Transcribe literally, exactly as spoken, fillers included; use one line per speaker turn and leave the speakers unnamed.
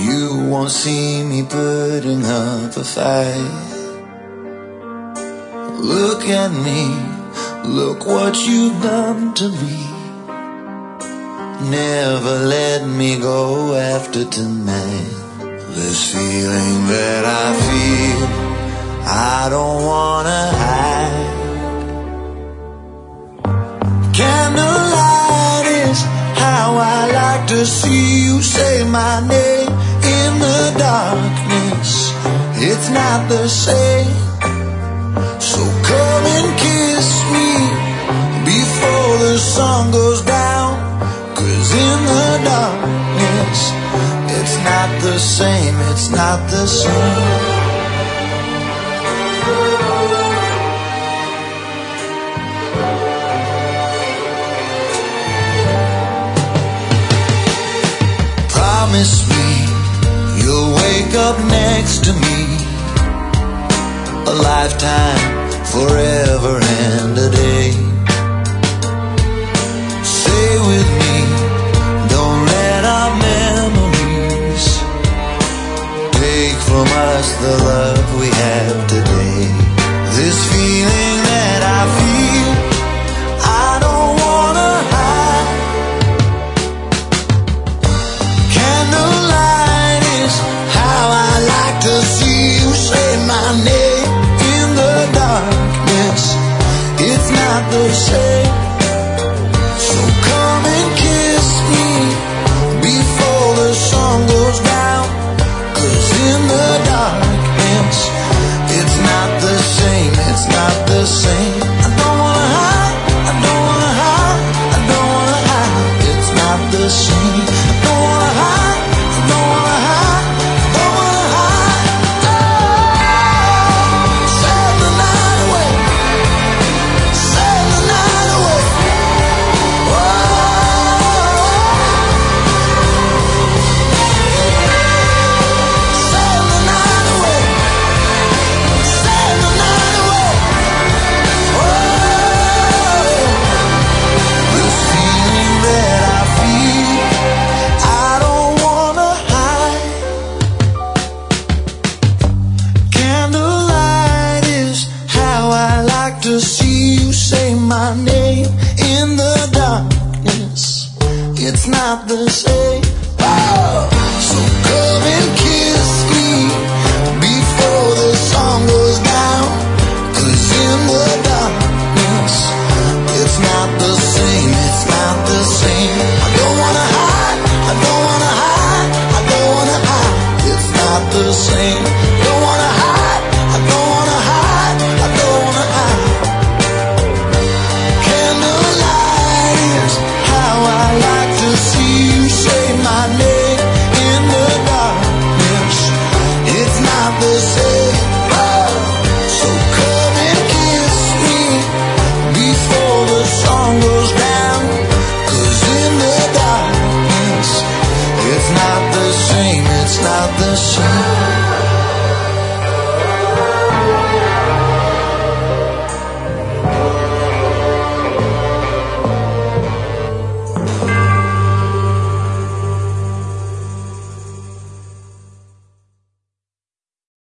You won't see me putting up a fight. Look at me, look what you've done to me. Never let me go after tonight. This feeling that I feel, I don't wanna hide. Candlelight is how I like to see you say my name in the darkness. It's not the same. So come and kiss me before the sun goes down, 'cause in the darkness it's not the same, it's not the same. Promise me you'll wake up next to me, a lifetime, forever and a day. Stay with me, don't let our memories take from us the love we have today. This feeling that I feel, I don't wanna hide. Candlelight is how I like to see you say my name in the darkness. It's not the same. So come and kiss me before the sun goes down, 'cause in the darkness it's not the same, it's not the same. I don't wanna hide, I don't wanna hide, I don't wanna hide. It's not the same. I don't wanna hide, I don't wanna hide, I don't wanna hide. Oh, sail the night away, sail the night away. Sail the night away, sail the night away. This feeling that I feel, I don't wanna hide. Candlelight is how I like to see you say my name in the darkness. It's not the same. Oh, so come and kiss me before the sun goes down, 'cause in the darkness it's not the same, it's not the same. I don't wanna hide, I don't wanna hide, I don't wanna hide. It's not the same. Don't wanna hide, I don't wanna hide, I don't wanna hide. Candlelight is how I like to see you say my name in the darkness. It's not the same. Oh, so come and kiss me before the sun goes down, 'cause in the darkness it's not the same, it's not the same.